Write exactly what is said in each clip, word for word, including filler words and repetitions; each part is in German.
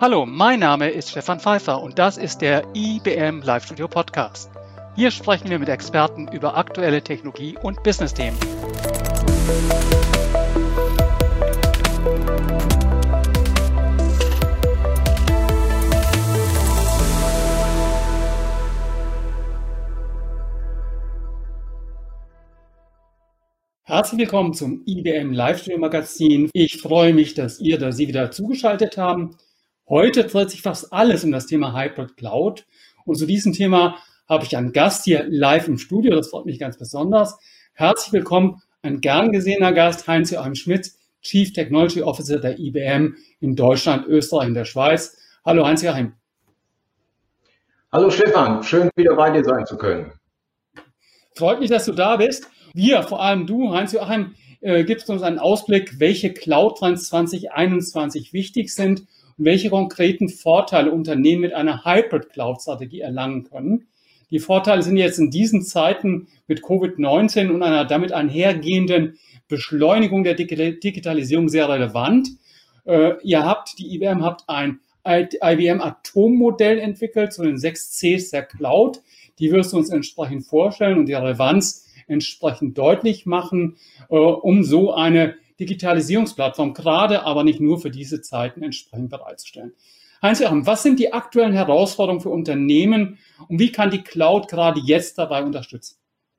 Hallo, mein Name ist Stefan Pfeiffer und das ist der I B M Live Studio Podcast. Hier sprechen wir mit Experten über aktuelle Technologie- und Business-Themen. Herzlich willkommen zum I B M Live Studio Magazin. Ich freue mich, dass ihr da Sie wieder zugeschaltet haben. Heute dreht sich fast alles um das Thema Hybrid Cloud. Und zu diesem Thema habe ich einen Gast hier live im Studio. Das freut mich ganz besonders. Herzlich willkommen, ein gern gesehener Gast, Heinz-Joachim Schmitz, Chief Technology Officer der I B M in Deutschland, Österreich und der Schweiz. Hallo Heinz-Joachim. Hallo Stefan, schön wieder bei dir sein zu können. Freut mich, dass du da bist. Wir, vor allem du, Heinz-Joachim, äh, gibst uns einen Ausblick, welche Cloud-Trends zwanzig einundzwanzig wichtig sind und welche konkreten Vorteile Unternehmen mit einer Hybrid-Cloud-Strategie erlangen können. Die Vorteile sind jetzt in diesen Zeiten mit Covid neunzehn und einer damit einhergehenden Beschleunigung der Digitalisierung sehr relevant. Äh, ihr habt, die I B M hat ein I B M-Atommodell entwickelt zu den sechs Cs der Cloud. Die wirst du uns entsprechend vorstellen und die Relevanz entsprechend deutlich machen, äh, um so eine Digitalisierungsplattform gerade, aber nicht nur für diese Zeiten entsprechend bereitzustellen. Heinz-Joachim, was sind die aktuellen Herausforderungen für Unternehmen und wie kann die Cloud gerade jetzt dabei unterstützen?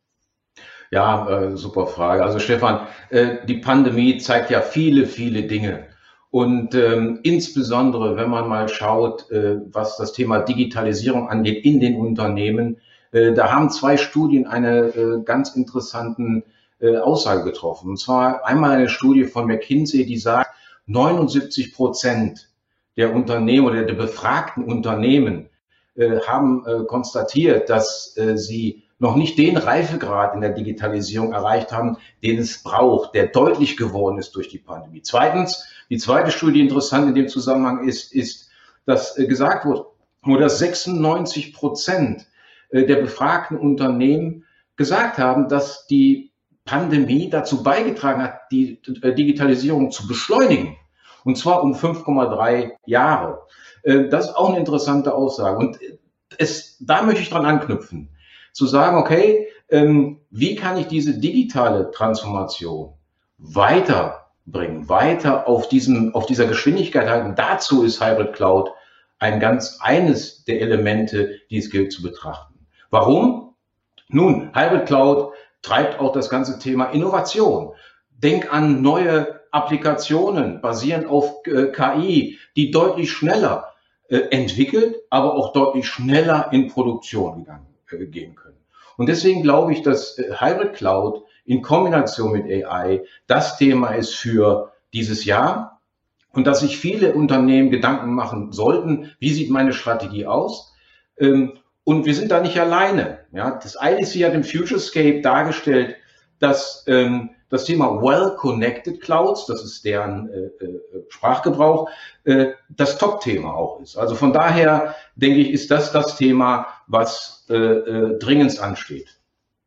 Ja, äh, super Frage. Also Stefan, äh, die Pandemie zeigt ja viele, viele Dinge. Und ähm, insbesondere, wenn man mal schaut, äh, was das Thema Digitalisierung angeht in den Unternehmen, äh, da haben zwei Studien eine äh, ganz interessanten äh, Aussage getroffen. Und zwar einmal eine Studie von McKinsey, die sagt, neunundsiebzig Prozent der Unternehmen oder der befragten Unternehmen äh, haben äh, konstatiert, dass äh, sie noch nicht den Reifegrad in der Digitalisierung erreicht haben, den es braucht, der deutlich geworden ist durch die Pandemie. Zweitens, die zweite Studie interessant in dem Zusammenhang ist, ist, dass äh, gesagt wurde, nur dass sechsundneunzig Prozent äh, der befragten Unternehmen gesagt haben, dass die Pandemie dazu beigetragen hat, die äh, Digitalisierung zu beschleunigen. Und zwar um fünf Komma drei Jahre. Äh, das ist auch eine interessante Aussage. Und es, da möchte ich dran anknüpfen, zu sagen, okay, ähm, wie kann ich diese digitale Transformation weiterbringen, weiter auf diesem, auf dieser Geschwindigkeit halten? Dazu ist Hybrid Cloud ein ganz eines der Elemente, die es gilt zu betrachten. Warum? Nun, Hybrid Cloud treibt auch das ganze Thema Innovation. Denk an neue Applikationen basierend auf äh, K I, die deutlich schneller äh, entwickelt, aber auch deutlich schneller in Produktion gegangen, äh, gehen können. Und deswegen glaube ich, dass äh, Hybrid Cloud in Kombination mit A I das Thema ist für dieses Jahr und dass sich viele Unternehmen Gedanken machen sollten, wie sieht meine Strategie aus? Ähm, Und wir sind da nicht alleine. Ja, das I D C hat im Futurescape dargestellt, dass ähm, das Thema Well-Connected Clouds, das ist deren äh, äh, Sprachgebrauch, äh, das Top-Thema auch ist. Also von daher, denke ich, ist das das Thema, was äh, äh, dringendst ansteht.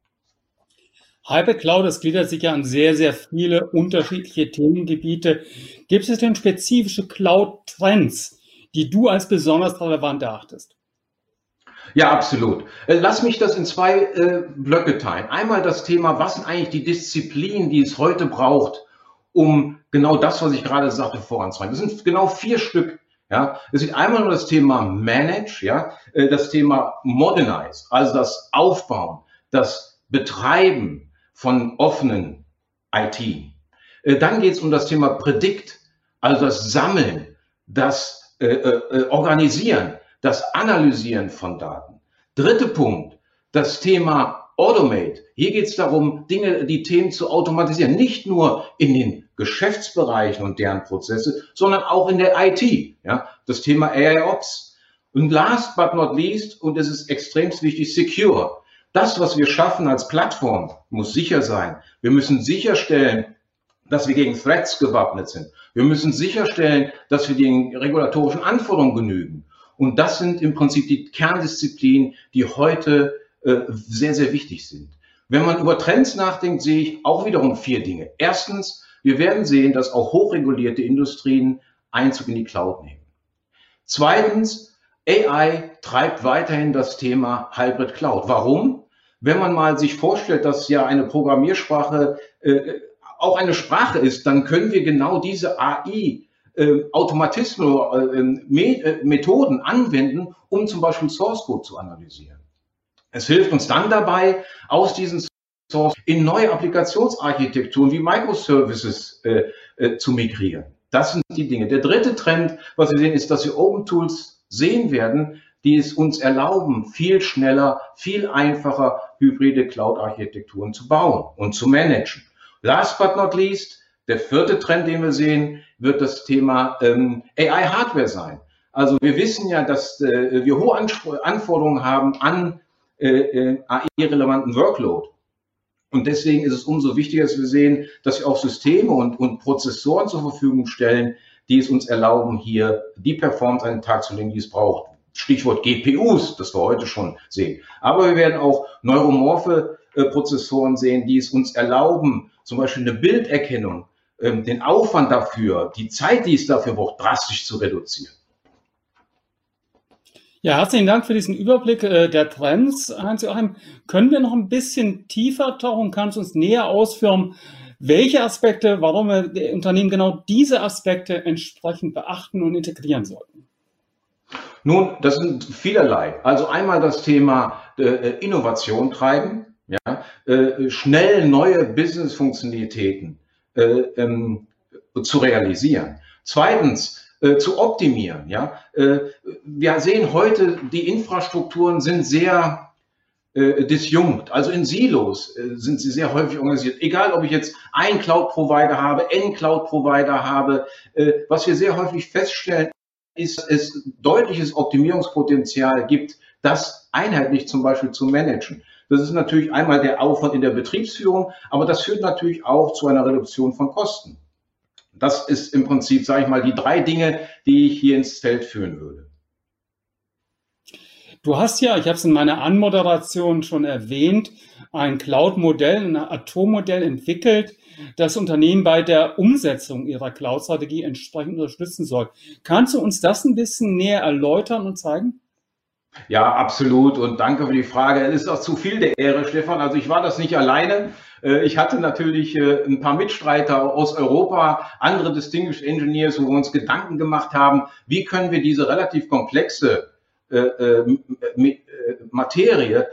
Hybrid Cloud, das gliedert sich ja an sehr, sehr viele unterschiedliche Themengebiete. Gibt es denn spezifische Cloud-Trends, die du als besonders relevant erachtest? Ja, absolut. Lass mich das in zwei äh, Blöcke teilen. Einmal das Thema, was sind eigentlich die Disziplinen, die es heute braucht, um genau das, was ich gerade sagte, voranzutreiben. Das sind genau vier Stück. Ja, es ist einmal nur das Thema Manage, ja, äh, das Thema Modernize, also das Aufbauen, das Betreiben von offenen I T. Äh, dann geht es um das Thema Predict, also das Sammeln, das äh, äh, Organisieren, das Analysieren von Daten. Dritter Punkt, das Thema Automate. Hier geht es darum, Dinge, die Themen zu automatisieren. Nicht nur in den Geschäftsbereichen und deren Prozesse, sondern auch in der I T. Ja, das Thema A I Ops. Und last but not least, und es ist extrem wichtig, Secure. Das, was wir schaffen als Plattform, muss sicher sein. Wir müssen sicherstellen, dass wir gegen Threats gewappnet sind. Wir müssen sicherstellen, dass wir den regulatorischen Anforderungen genügen. Und das sind im Prinzip die Kerndisziplinen, die heute äh, sehr, sehr wichtig sind. Wenn man über Trends nachdenkt, sehe ich auch wiederum vier Dinge. Erstens, wir werden sehen, dass auch hochregulierte Industrien Einzug in die Cloud nehmen. Zweitens, A I treibt weiterhin das Thema Hybrid Cloud. Warum? Wenn man mal sich vorstellt, dass ja eine Programmiersprache äh, auch eine Sprache ist, dann können wir genau diese A I äh, Automatismen oder äh, Me äh, Methoden anwenden, um zum Beispiel Source Code zu analysieren. Es hilft uns dann dabei, aus diesen Source in neue Applikationsarchitekturen wie Microservices äh, äh, zu migrieren. Das sind die Dinge. Der dritte Trend, was wir sehen, ist, dass wir Open Tools sehen werden, die es uns erlauben, viel schneller, viel einfacher hybride Cloud-Architekturen zu bauen und zu managen. Last but not least, der vierte Trend, den wir sehen, wird das Thema ähm, A I-Hardware sein. Also wir wissen ja, dass äh, wir hohe Anspr Anforderungen haben an äh, äh, A I-relevanten Workload. Und deswegen ist es umso wichtiger, dass wir sehen, dass wir auch Systeme und, und Prozessoren zur Verfügung stellen, die es uns erlauben, hier die Performance an den Tag zu legen, die es braucht. Stichwort G P Us, das wir heute schon sehen. Aber wir werden auch neuromorphe äh, Prozessoren sehen, die es uns erlauben, zum Beispiel eine Bilderkennung, ähm, den Aufwand dafür, die Zeit, die es dafür braucht, drastisch zu reduzieren. Ja, herzlichen Dank für diesen Überblick äh, der Trends, Heinz-Joachim. Können wir noch ein bisschen tiefer tauchen? Kannst du uns näher ausführen, welche Aspekte, warum wir die Unternehmen genau diese Aspekte entsprechend beachten und integrieren sollten? Nun, das sind vielerlei. Also einmal das Thema äh, Innovation treiben, ja, äh, schnell neue Business-Funktionalitäten äh, ähm, zu realisieren. Zweitens, äh, zu optimieren. Ja, äh, wir sehen heute, die Infrastrukturen sind sehr äh, disjunkt, also in Silos äh, sind sie sehr häufig organisiert. Egal, ob ich jetzt einen Cloud-Provider habe, N Cloud-Provider habe, äh, was wir sehr häufig feststellen, ist, dass es deutliches Optimierungspotenzial gibt, das einheitlich zum Beispiel zu managen. Das ist natürlich einmal der Aufwand in der Betriebsführung, aber das führt natürlich auch zu einer Reduktion von Kosten. Das ist im Prinzip, sage ich mal, die drei Dinge, die ich hier ins Feld führen würde. Du hast ja, ich habe es in meiner Anmoderation schon erwähnt, ein Cloud-Modell, ein Atommodell entwickelt, das Unternehmen bei der Umsetzung ihrer Cloud-Strategie entsprechend unterstützen soll. Kannst du uns das ein bisschen näher erläutern und zeigen? Ja, absolut. Und danke für die Frage. Es ist auch zu viel der Ehre, Stefan. Also ich war das nicht alleine. Ich hatte natürlich ein paar Mitstreiter aus Europa, andere Distinguished Engineers, wo wir uns Gedanken gemacht haben, wie können wir diese relativ komplexe Materie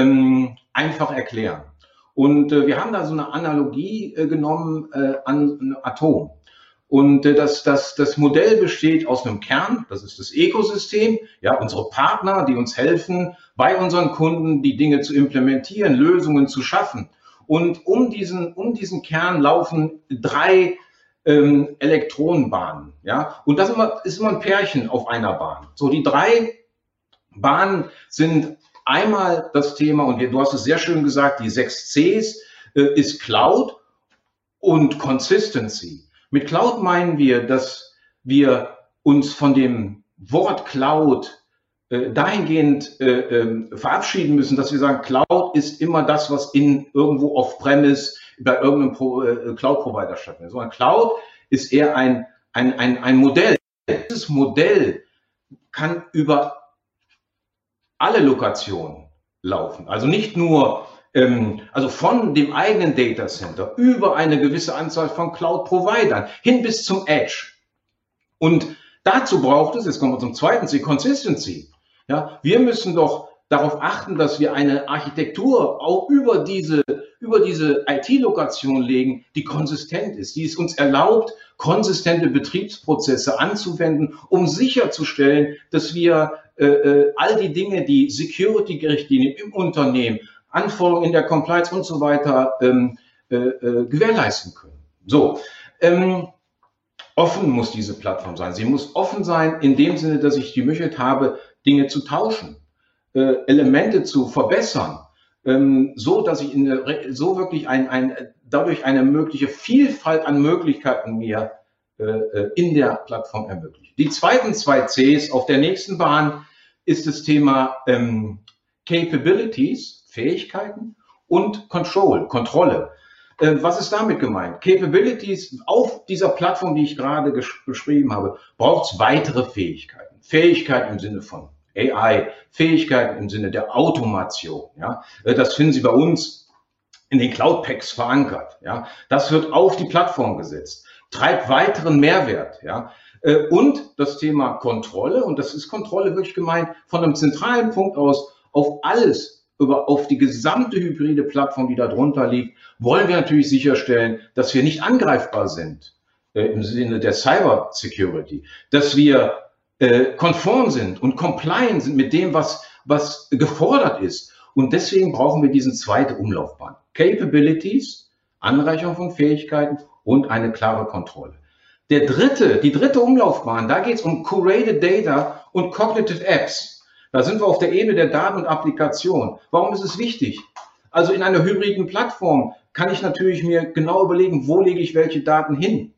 einfach erklären. Und wir haben da so eine Analogie genommen an ein Atom. Und äh, das, das, das Modell besteht aus einem Kern, das ist das Ökosystem, ja, unsere Partner, die uns helfen, bei unseren Kunden die Dinge zu implementieren, Lösungen zu schaffen. Und um diesen, um diesen Kern laufen drei ähm, Elektronenbahnen. Ja, und das ist immer, ist immer ein Pärchen auf einer Bahn. So, die drei Bahnen sind einmal das Thema, und du hast es sehr schön gesagt, die sechs Cs äh, ist Cloud und Consistency. Mit Cloud meinen wir, dass wir uns von dem Wort Cloud äh, dahingehend äh, äh, verabschieden müssen, dass wir sagen, Cloud ist immer das, was in irgendwo off-premise bei irgendeinem Pro, äh, Cloud-Provider stattfindet. Sondern Cloud ist eher ein, ein, ein, ein Modell. Dieses Modell kann über alle Lokationen laufen. Also nicht nur also von dem eigenen Data Center über eine gewisse Anzahl von Cloud-Providern hin bis zum Edge. Und dazu braucht es, jetzt kommen wir zum zweiten C, Consistency. Ja, wir müssen doch darauf achten, dass wir eine Architektur auch über diese, über diese I T-Lokation legen, die konsistent ist, die es uns erlaubt, konsistente Betriebsprozesse anzuwenden, um sicherzustellen, dass wir äh, all die Dinge, die Security-Richtlinien im Unternehmen, Anforderungen in der Compliance und so weiter ähm, äh, äh, gewährleisten können. So, ähm, offen muss diese Plattform sein. Sie muss offen sein in dem Sinne, dass ich die Möglichkeit habe, Dinge zu tauschen, äh, Elemente zu verbessern, ähm, so dass ich in der, so wirklich ein, ein, dadurch eine mögliche Vielfalt an Möglichkeiten mir äh, in der Plattform ermöglicht. Die zweiten zwei Cs auf der nächsten Bahn ist das Thema ähm, Capabilities, Fähigkeiten und Control, Kontrolle. Äh, was ist damit gemeint? Capabilities auf dieser Plattform, die ich gerade beschrieben habe, braucht es weitere Fähigkeiten. Fähigkeit im Sinne von A I, Fähigkeiten im Sinne der Automation. Ja, das finden Sie bei uns in den Cloud Packs verankert. Ja, das wird auf die Plattform gesetzt, treibt weiteren Mehrwert. Ja, und das Thema Kontrolle, und das ist Kontrolle wirklich gemeint, von einem zentralen Punkt aus auf alles, über, auf die gesamte hybride Plattform, die da drunter liegt, wollen wir natürlich sicherstellen, dass wir nicht angreifbar sind äh, im Sinne der Cyber Security, dass wir äh, konform sind und compliant sind mit dem, was, was gefordert ist. Und deswegen brauchen wir diesen zweite Umlaufbahn. Capabilities, Anreicherung von Fähigkeiten und eine klare Kontrolle. Der dritte, die dritte Umlaufbahn, da geht es um Curated Data und Cognitive Apps. Da sind wir auf der Ebene der Daten und Applikation. Warum ist es wichtig? Also in einer hybriden Plattform kann ich natürlich mir genau überlegen, wo lege ich welche Daten hin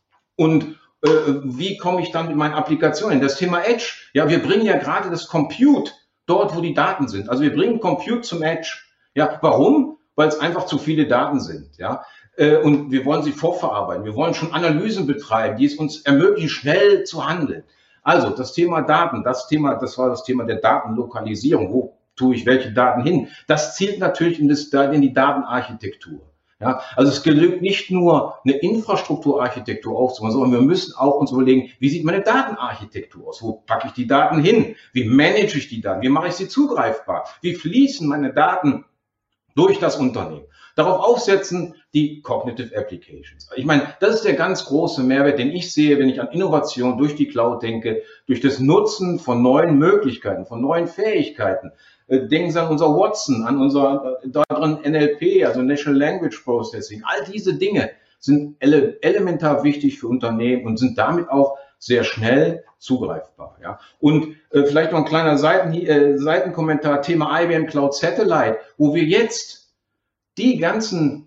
und äh, wie komme ich dann in meine Applikationen. Das Thema Edge, ja, wir bringen ja gerade das Compute dort, wo die Daten sind. Also wir bringen Compute zum Edge. Ja, warum? Weil es einfach zu viele Daten sind. Ja, äh, und wir wollen sie vorverarbeiten. Wir wollen schon Analysen betreiben, die es uns ermöglichen, schnell zu handeln. Also das Thema Daten, das Thema, das war das Thema der Datenlokalisierung. Wo tue ich welche Daten hin? Das zielt natürlich in, das, in die Datenarchitektur. Ja, also es genügt nicht nur eine Infrastrukturarchitektur aufzubauen, sondern wir müssen auch uns überlegen, wie sieht meine Datenarchitektur aus? Wo packe ich die Daten hin? Wie manage ich die Daten? Wie mache ich sie zugreifbar? Wie fließen meine Daten durch das Unternehmen? Darauf aufsetzen die Cognitive Applications. Ich meine, das ist der ganz große Mehrwert, den ich sehe, wenn ich an Innovation durch die Cloud denke, durch das Nutzen von neuen Möglichkeiten, von neuen Fähigkeiten. Denken Sie an unser Watson, an unser darin N L P, also Natural Language Processing. All diese Dinge sind ele elementar wichtig für Unternehmen und sind damit auch sehr schnell zugreifbar. Ja. Und äh, vielleicht noch ein kleiner Seiten, äh, Seitenkommentar, Thema I B M Cloud Satellite, wo wir jetzt die ganzen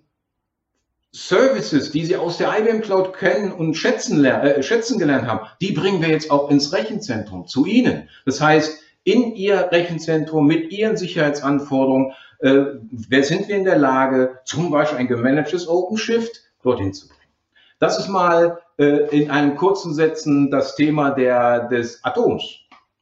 Services, die Sie aus der I B M Cloud kennen und schätzen, äh, schätzen gelernt haben, die bringen wir jetzt auch ins Rechenzentrum, zu Ihnen. Das heißt, in Ihr Rechenzentrum mit Ihren Sicherheitsanforderungen, äh, wer sind wir in der Lage, zum Beispiel ein gemanagtes OpenShift dorthin zu bringen. Das ist mal äh, in einem kurzen Sätzen das Thema der, des Atoms.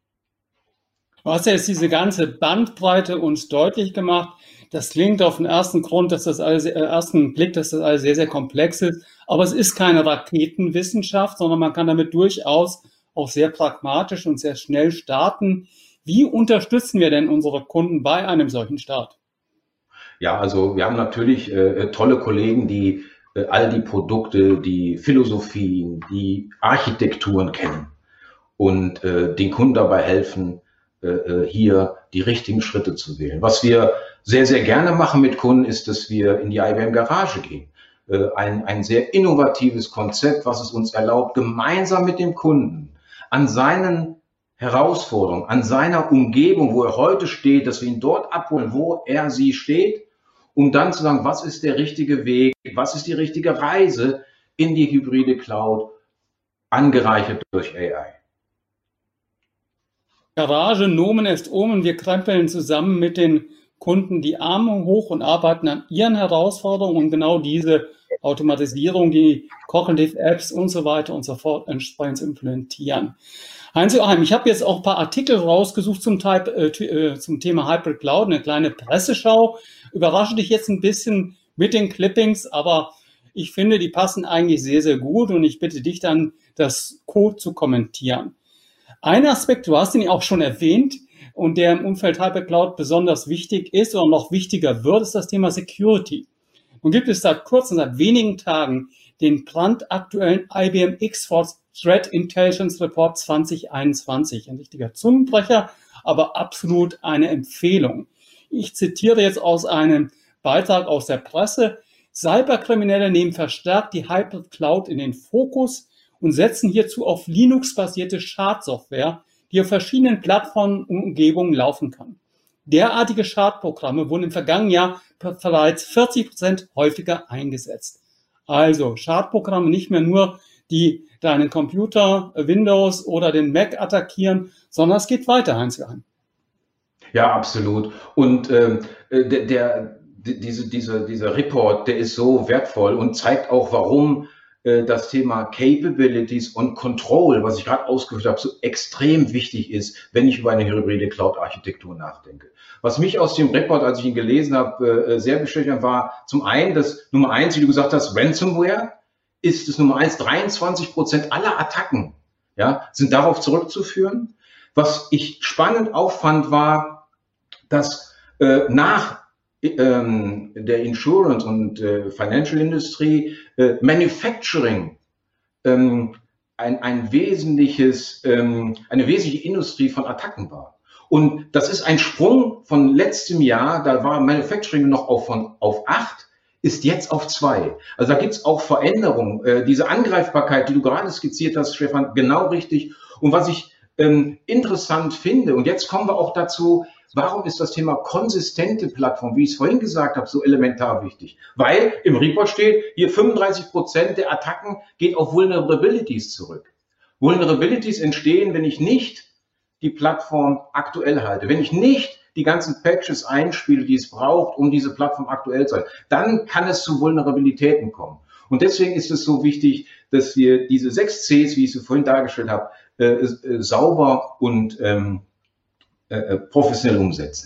Du hast ja jetzt diese ganze Bandbreite uns deutlich gemacht. Das klingt auf den ersten Grund, dass das alles, äh, ersten Blick, dass das alles sehr, sehr komplex ist. Aber es ist keine Raketenwissenschaft, sondern man kann damit durchaus auch sehr pragmatisch und sehr schnell starten. Wie unterstützen wir denn unsere Kunden bei einem solchen Start? Ja, also wir haben natürlich äh, tolle Kollegen, die äh, all die Produkte, die Philosophien, die Architekturen kennen und äh, den Kunden dabei helfen, äh, hier die richtigen Schritte zu wählen. Was wir sehr, sehr gerne machen mit Kunden, ist, dass wir in die I B M Garage gehen. Äh, ein, ein sehr innovatives Konzept, was es uns erlaubt, gemeinsam mit dem Kunden an seinen Herausforderungen, an seiner Umgebung, wo er heute steht, dass wir ihn dort abholen, wo er sie steht, um dann zu sagen, was ist der richtige Weg, was ist die richtige Reise in die hybride Cloud, angereichert durch A I. Garage, Nomen est Omen, wir krempeln zusammen mit den Kunden die Arme hoch und arbeiten an ihren Herausforderungen und genau diese Automatisierung, die Cognitive Apps und so weiter und so fort entsprechend zu implementieren. Heinz-Joachim, ich habe jetzt auch ein paar Artikel rausgesucht zum, Type, äh, zum Thema Hybrid Cloud, eine kleine Presseschau. Überrasche dich jetzt ein bisschen mit den Clippings, aber ich finde, die passen eigentlich sehr, sehr gut und ich bitte dich dann, das Code zu kommentieren. Ein Aspekt, du hast ihn auch schon erwähnt und der im Umfeld Hybrid Cloud besonders wichtig ist oder noch wichtiger wird, ist das Thema Security. Nun gibt es seit kurzem, seit wenigen Tagen, den brandaktuellen I B M X-Force Threat Intelligence Report zwanzig einundzwanzig. Ein richtiger Zungenbrecher, aber absolut eine Empfehlung. Ich zitiere jetzt aus einem Beitrag aus der Presse. Cyberkriminelle nehmen verstärkt die Hybrid Cloud in den Fokus und setzen hierzu auf Linux-basierte Schadsoftware, die auf verschiedenen Plattformen und Umgebungen laufen kann. Derartige Schadprogramme wurden im vergangenen Jahr bereits vierzig Prozent häufiger eingesetzt. Also Schadprogramme nicht mehr nur, die deinen Computer, Windows oder den Mac attackieren, sondern es geht weiter, Heinz-Joachim. Ja, absolut. Und ähm, der, der, diese, diese, dieser Report, der ist so wertvoll und zeigt auch, warum das Thema Capabilities und Control, was ich gerade ausgeführt habe, so extrem wichtig ist, wenn ich über eine hybride Cloud-Architektur nachdenke. Was mich aus dem Report, als ich ihn gelesen habe, sehr bestätigt hat, war zum einen, dass Nummer eins, wie du gesagt hast, Ransomware ist das Nummer eins, dreiundzwanzig Prozent aller Attacken, ja, sind darauf zurückzuführen. Was ich spannend auffand, war, dass äh, nach ähm, der Insurance und äh, Financial Industry äh, Manufacturing ähm, ein, ein wesentliches, ähm, eine wesentliche Industrie von Attacken war. Und das ist ein Sprung von letztem Jahr, da war Manufacturing noch auf, von, auf acht, ist jetzt auf zwei. Also da gibt es auch Veränderungen. Äh, diese Angreifbarkeit, die du gerade skizziert hast, Stefan, genau richtig. Und was ich ähm, interessant finde, und jetzt kommen wir auch dazu, warum ist das Thema konsistente Plattform, wie ich es vorhin gesagt habe, so elementar wichtig? Weil im Report steht, hier fünfunddreißig Prozent der Attacken geht auf Vulnerabilities zurück. Vulnerabilities entstehen, wenn ich nicht die Plattform aktuell halte, wenn ich nicht die ganzen Patches einspiele, die es braucht, um diese Plattform aktuell zu halten. Dann kann es zu Vulnerabilitäten kommen. Und deswegen ist es so wichtig, dass wir diese sechs Cs, wie ich sie vorhin dargestellt habe, äh, äh, sauber und ähm, äh, professionell umsetzen.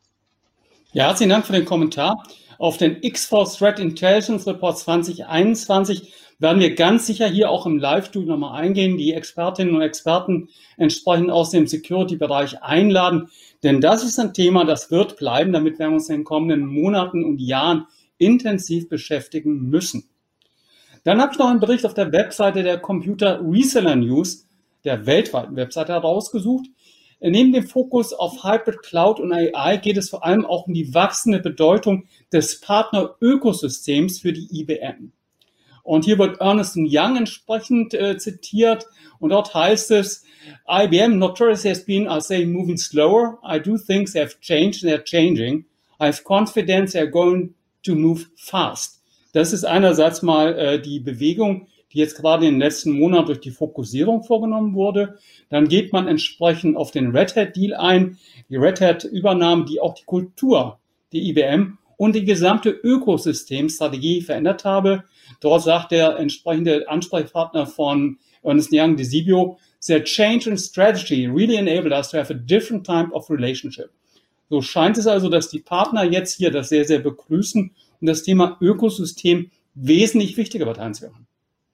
Ja, herzlichen Dank für den Kommentar. Auf den X force Threat Intelligence Report zwanzig einundzwanzig werden wir ganz sicher hier auch im Live-Tool nochmal eingehen, die Expertinnen und Experten entsprechend aus dem Security-Bereich einladen. Denn das ist ein Thema, das wird bleiben. Damit werden wir uns in den kommenden Monaten und Jahren intensiv beschäftigen müssen. Dann habe ich noch einen Bericht auf der Webseite der Computer Reseller News, der weltweiten Webseite, herausgesucht. Neben dem Fokus auf Hybrid Cloud und A I geht es vor allem auch um die wachsende Bedeutung des Partnerökosystems für die I B M. Und hier wird Ernst and Young entsprechend äh, zitiert und dort heißt es, I B M notoriously has been, I say, moving slower. I do think they have changed and they're changing. I have confidence they're going to move fast. Das ist einerseits mal äh, die Bewegung, die jetzt gerade in den letzten Monaten durch die Fokussierung vorgenommen wurde. Dann geht man entsprechend auf den Red Hat Deal ein, die Red Hat Übernahme, die auch die Kultur der I B M und die gesamte Ökosystemstrategie verändert habe. Dort sagt der entsprechende Ansprechpartner von Ernst and Young, Desibio, their change in strategy really enabled us to have a different type of relationship. So scheint es also, dass die Partner jetzt hier das sehr, sehr begrüßen und das Thema Ökosystem wesentlich wichtiger wird, Heinz-Joachim.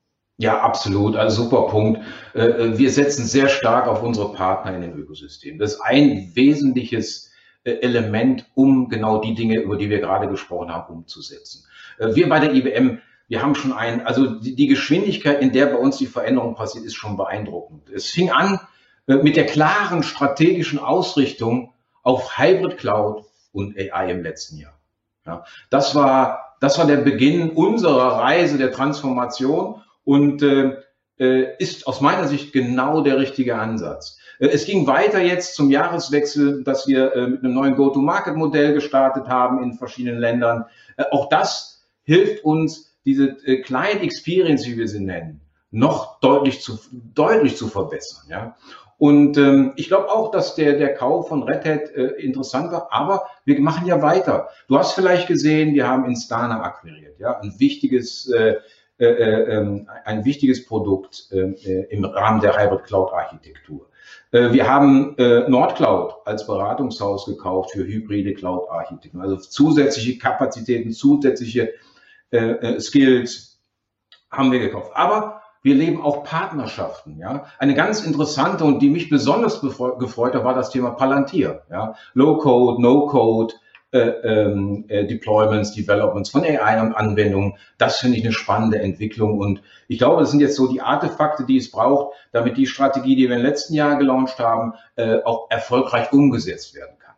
Ja, absolut. Also super Punkt. Wir setzen sehr stark auf unsere Partner in dem Ökosystem. Das ist ein wesentliches Element, um genau die Dinge, über die wir gerade gesprochen haben, umzusetzen. Wir bei der I B M, wir haben schon ein, also die, die Geschwindigkeit, in der bei uns die Veränderung passiert, ist schon beeindruckend. Es fing an mit der klaren strategischen Ausrichtung auf Hybrid Cloud und A I im letzten Jahr. Ja, das war, das war der Beginn unserer Reise der Transformation. Und äh, ist aus meiner Sicht genau der richtige Ansatz. Äh, es ging weiter jetzt zum Jahreswechsel, dass wir äh, mit einem neuen Go-to-Market-Modell gestartet haben in verschiedenen Ländern. Äh, auch das hilft uns, diese äh, Client Experience, wie wir sie nennen, noch deutlich zu, deutlich zu verbessern. Ja? Und ähm, ich glaube auch, dass der, der Kauf von Red Hat äh, interessant war, aber wir machen ja weiter. Du hast vielleicht gesehen, wir haben Instana akquiriert, ja, ein wichtiges äh, Äh, ein wichtiges Produkt äh, im Rahmen der Hybrid Cloud Architektur. Äh, wir haben äh, Nordcloud als Beratungshaus gekauft für hybride Cloud Architektur, also zusätzliche Kapazitäten, zusätzliche äh, Skills haben wir gekauft. Aber wir leben auch Partnerschaften. Ja, eine ganz interessante und die mich besonders gefreut hat, war das Thema Palantir. Ja, Low Code, No Code. Äh, äh, Deployments, Developments von A I-Anwendungen. Das finde ich eine spannende Entwicklung und ich glaube, das sind jetzt so die Artefakte, die es braucht, damit die Strategie, die wir im letzten Jahr gelauncht haben, äh, auch erfolgreich umgesetzt werden kann.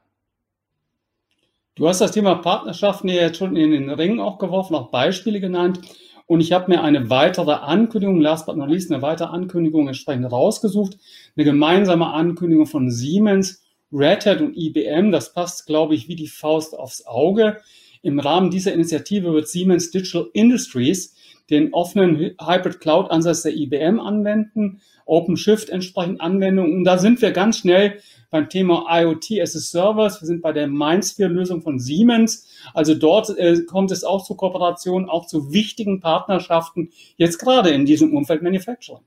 Du hast das Thema Partnerschaften ja jetzt schon in den Ring auch geworfen, auch Beispiele genannt und ich habe mir eine weitere Ankündigung, last but not least, eine weitere Ankündigung entsprechend rausgesucht, eine gemeinsame Ankündigung von Siemens, Red Hat und I B M, das passt, glaube ich, wie die Faust aufs Auge. Im Rahmen dieser Initiative wird Siemens Digital Industries den offenen Hybrid Cloud Ansatz der I B M anwenden, OpenShift entsprechend Anwendungen. Und da sind wir ganz schnell beim Thema IoT as a Service. Wir sind bei der MindSphere-Lösung von Siemens. Also dort äh, kommt es auch zu Kooperationen, auch zu wichtigen Partnerschaften, jetzt gerade in diesem Umfeld Manufacturing.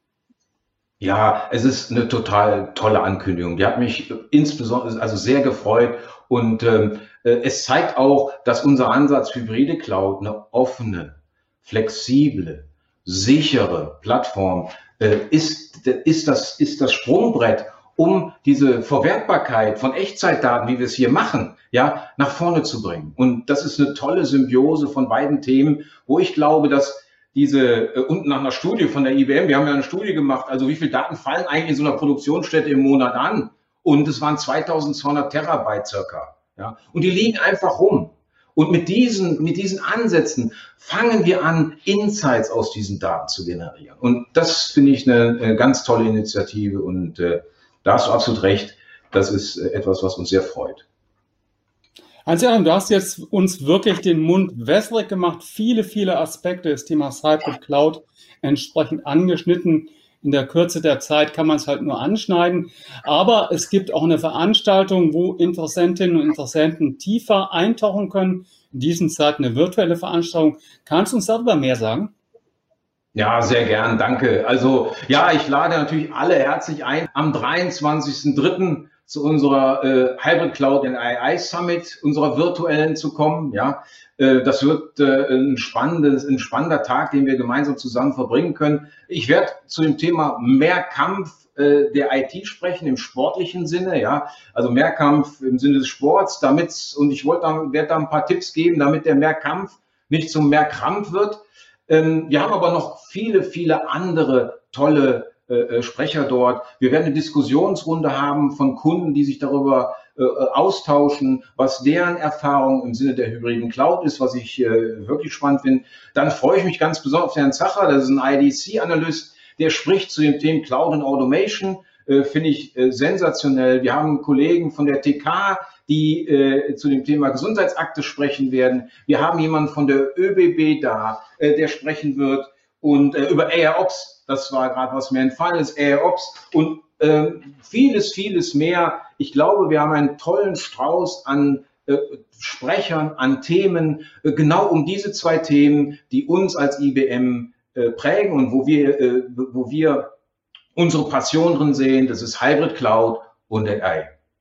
Ja, es ist eine total tolle Ankündigung. Die hat mich insbesondere also sehr gefreut und ähm, es zeigt auch, dass unser Ansatz Hybride Cloud eine offene, flexible, sichere Plattform äh, ist, ist, das, ist das Sprungbrett, um diese Verwertbarkeit von Echtzeitdaten, wie wir es hier machen, ja, nach vorne zu bringen. Und das ist eine tolle Symbiose von beiden Themen, wo ich glaube, dass diese, äh, und nach einer Studie von der I B M, wir haben ja eine Studie gemacht, also wie viele Daten fallen eigentlich in so einer Produktionsstätte im Monat an? Und es waren zweitausendzweihundert Terabyte circa, ja. Und die liegen einfach rum. Und mit diesen, mit diesen Ansätzen fangen wir an, Insights aus diesen Daten zu generieren. Und das finde ich eine, eine ganz tolle Initiative und äh, da hast du absolut recht. Das ist äh, etwas, was uns sehr freut. Hans-Joachim, du hast jetzt uns wirklich den Mund wässrig gemacht, viele, viele Aspekte des Themas Hybrid Cloud entsprechend angeschnitten. In der Kürze der Zeit kann man es halt nur anschneiden. Aber es gibt auch eine Veranstaltung, wo Interessentinnen und Interessenten tiefer eintauchen können. In diesen Zeiten eine virtuelle Veranstaltung. Kannst du uns darüber mehr sagen? Ja, sehr gern, danke. Also ja, ich lade natürlich alle herzlich ein, am dreiundzwanzigsten dritten zu unserer äh, Hybrid Cloud and A I Summit, unserer virtuellen zu kommen. Ja, äh, das wird äh, ein spannendes, ein spannender Tag, den wir gemeinsam zusammen verbringen können. Ich werde zu dem Thema Mehrkampf äh, der I T sprechen im sportlichen Sinne. Ja, also Mehrkampf im Sinne des Sports, damit und ich wollte da, werde da ein paar Tipps geben, damit der Mehrkampf nicht zum Mehrkrampf wird. Ähm, wir haben aber noch viele, viele andere tolle äh, Sprecher dort. Wir werden eine Diskussionsrunde haben von Kunden, die sich darüber äh, austauschen, was deren Erfahrung im Sinne der hybriden Cloud ist, was ich äh, wirklich spannend finde. Dann freue ich mich ganz besonders auf Herrn Zacher, das ist ein I D C-Analyst, der spricht zu dem Thema Cloud und Automation. Äh, finde ich äh, sensationell. Wir haben Kollegen von der T K, die äh, zu dem Thema Gesundheitsakte sprechen werden. Wir haben jemanden von der Ö B B da, äh, der sprechen wird und äh, über AIOps, das war gerade, was mir entfallen ist, AIOps und äh, vieles, vieles mehr. Ich glaube, wir haben einen tollen Strauß an äh, Sprechern, an Themen, äh, genau um diese zwei Themen, die uns als I B M äh, prägen und wo wir, äh, wo wir unsere Passion drin sehen. Das ist Hybrid Cloud und A I.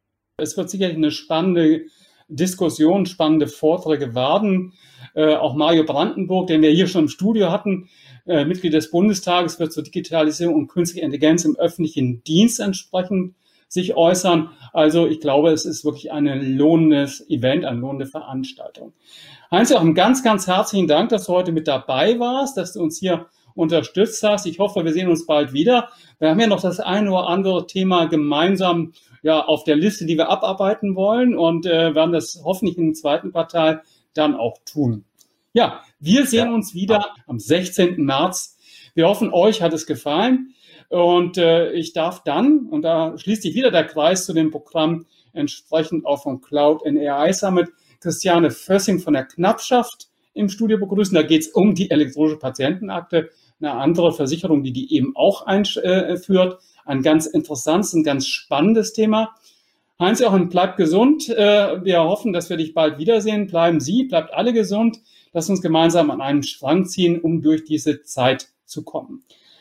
Es wird sicherlich eine spannende Diskussion, spannende Vorträge werden. Äh, auch Mario Brandenburg, den wir hier schon im Studio hatten, äh, Mitglied des Bundestages, wird zur Digitalisierung und künstlicher Intelligenz im öffentlichen Dienst entsprechend sich äußern. Also ich glaube, es ist wirklich ein lohnendes Event, eine lohnende Veranstaltung. Heinz, auch einen ganz, ganz herzlichen Dank, dass du heute mit dabei warst, dass du uns hier unterstützt hast. Ich hoffe, wir sehen uns bald wieder. Wir haben ja noch das eine oder andere Thema gemeinsam ja auf der Liste, die wir abarbeiten wollen und äh, werden das hoffentlich im zweiten Quartal dann auch tun. Ja, wir sehen ja. uns wieder am sechzehnten März. Wir hoffen, euch hat es gefallen und äh, ich darf dann, und da schließt sich wieder der Kreis zu dem Programm, entsprechend auch vom Cloud and A I Summit, Christiane Fössing von der Knappschaft im Studio begrüßen. Da geht es um die elektronische Patientenakte, eine andere Versicherung, die die eben auch einführt. Ein ganz interessantes, ein ganz spannendes Thema. Heinz-Joachim, bleib gesund. Wir hoffen, dass wir dich bald wiedersehen. Bleiben Sie, bleibt alle gesund. Lass uns gemeinsam an einem Strang ziehen, um durch diese Zeit zu kommen.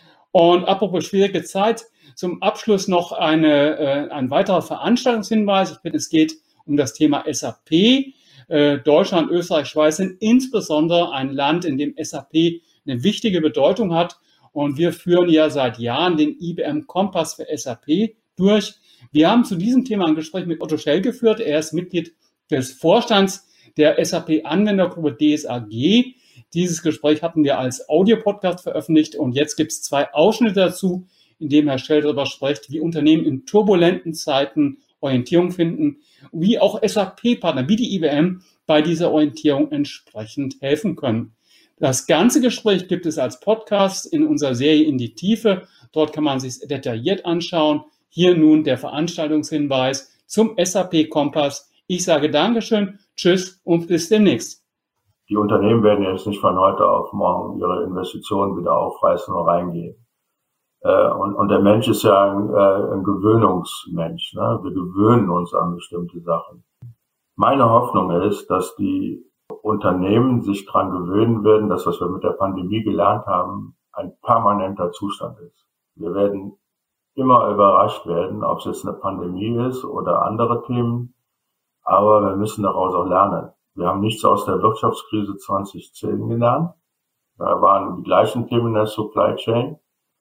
Und apropos schwierige Zeit, zum Abschluss noch eine, ein weiterer Veranstaltungshinweis. Ich finde, es geht um das Thema S A P. Deutschland, Österreich, Schweiz sind insbesondere ein Land, in dem S A P eine wichtige Bedeutung hat. Und wir führen ja seit Jahren den I B M Kompass für S A P durch. Wir haben zu diesem Thema ein Gespräch mit Otto Schell geführt. Er ist Mitglied des Vorstands der S A P-Anwendergruppe D S A G. Dieses Gespräch hatten wir als Audiopodcast veröffentlicht und jetzt gibt es zwei Ausschnitte dazu, in dem Herr Schell darüber spricht, wie Unternehmen in turbulenten Zeiten Orientierung finden, wie auch S A P-Partner wie die I B M bei dieser Orientierung entsprechend helfen können. Das ganze Gespräch gibt es als Podcast in unserer Serie In die Tiefe. Dort kann man sich detailliert anschauen. Hier nun der Veranstaltungshinweis zum S A P-Kompass. Ich sage Dankeschön, tschüss und bis demnächst. Die Unternehmen werden jetzt nicht von heute auf morgen ihre Investitionen wieder aufreißen und reingehen. Äh, und, und der Mensch ist ja ein, äh, ein Gewöhnungsmensch. Ne? Wir gewöhnen uns an bestimmte Sachen. Meine Hoffnung ist, dass die Unternehmen sich daran gewöhnen werden, dass was wir mit der Pandemie gelernt haben, ein permanenter Zustand ist. Wir werden immer überrascht werden, ob es jetzt eine Pandemie ist oder andere Themen, aber wir müssen daraus auch lernen. Wir haben nichts aus der Wirtschaftskrise zwanzig zehn gelernt. Da waren die gleichen Themen in der Supply Chain,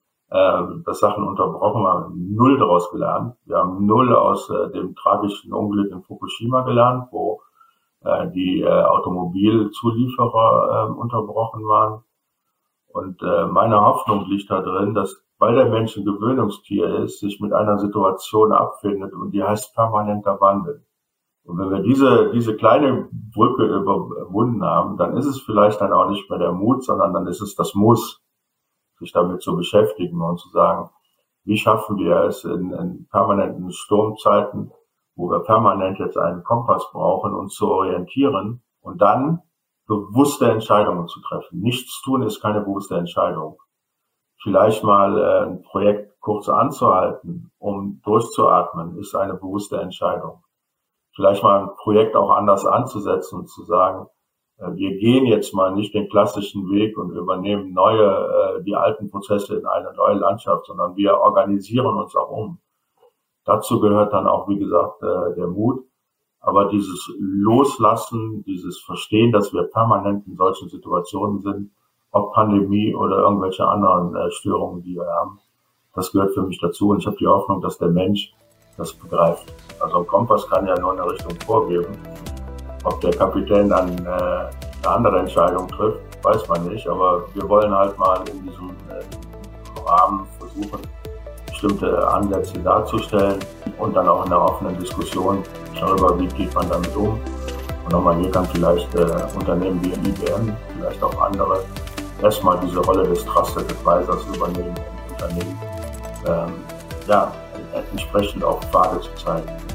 äh, dass Sachen unterbrochen waren, null daraus gelernt. Wir haben null aus äh, dem tragischen Unglück in Fukushima gelernt, wo äh, die äh, Automobilzulieferer äh, unterbrochen waren. Und äh, meine Hoffnung liegt da drin, dass, weil der Mensch ein Gewöhnungstier ist, sich mit einer Situation abfindet und die heißt permanenter Wandel. Und wenn wir diese diese kleine Brücke überwunden haben, dann ist es vielleicht dann auch nicht mehr der Mut, sondern dann ist es das Muss, sich damit zu beschäftigen und zu sagen, wie schaffen wir es in, in permanenten Sturmzeiten, wo wir permanent jetzt einen Kompass brauchen, uns zu orientieren und dann bewusste Entscheidungen zu treffen. Nichts tun ist keine bewusste Entscheidung. Vielleicht mal äh, ein Projekt kurz anzuhalten, um durchzuatmen, ist eine bewusste Entscheidung. Vielleicht mal ein Projekt auch anders anzusetzen und zu sagen, äh, wir gehen jetzt mal nicht den klassischen Weg und übernehmen neue, äh, die alten Prozesse in eine neue Landschaft, sondern wir organisieren uns auch um. Dazu gehört dann auch, wie gesagt, äh, der Mut. Aber dieses Loslassen, dieses Verstehen, dass wir permanent in solchen Situationen sind, ob Pandemie oder irgendwelche anderen äh, Störungen, die wir haben, das gehört für mich dazu. Und ich habe die Hoffnung, dass der Mensch das begreift. Also ein Kompass kann ja nur eine Richtung vorgeben. Ob der Kapitän dann äh, eine andere Entscheidung trifft, weiß man nicht. Aber wir wollen halt mal in diesem äh, Rahmen versuchen, bestimmte Ansätze darzustellen und dann auch in einer offenen Diskussion darüber, wie geht man damit um. Und nochmal, hier kann vielleicht äh, Unternehmen wie I B M, vielleicht auch andere, erstmal diese Rolle des Trusted Advisors übernehmen und Unternehmen ähm, ja, entsprechend auch Pfade zu zeigen.